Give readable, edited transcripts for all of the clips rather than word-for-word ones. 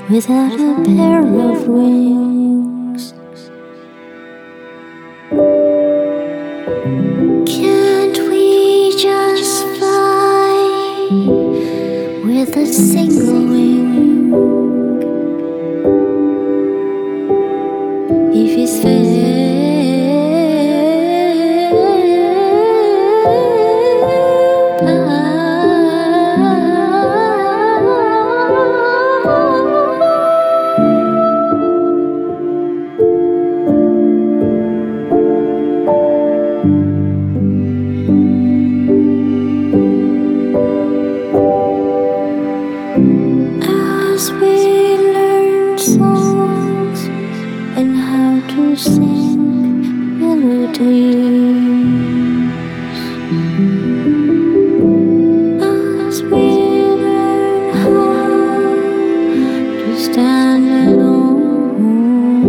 without a pair of wings. Can't we just fly with a single wing? If it's fair, as we learn songs and how to sing melodies, as we learn how to stand alone,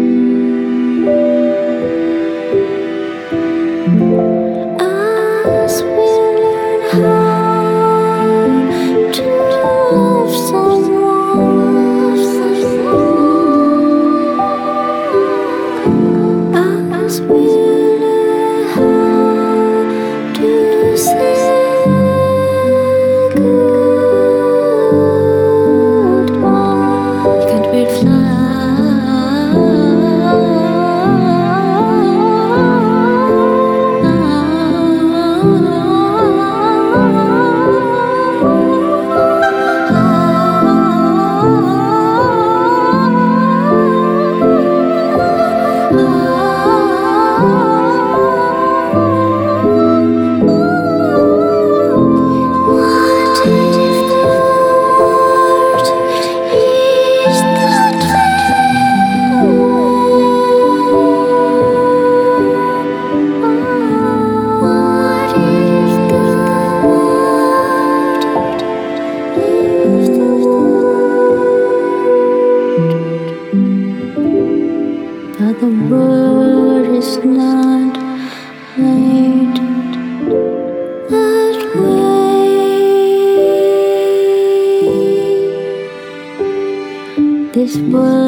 as we learn how to love someone, as we learn how to say goodbye. Can't we but the world is not made that way. This world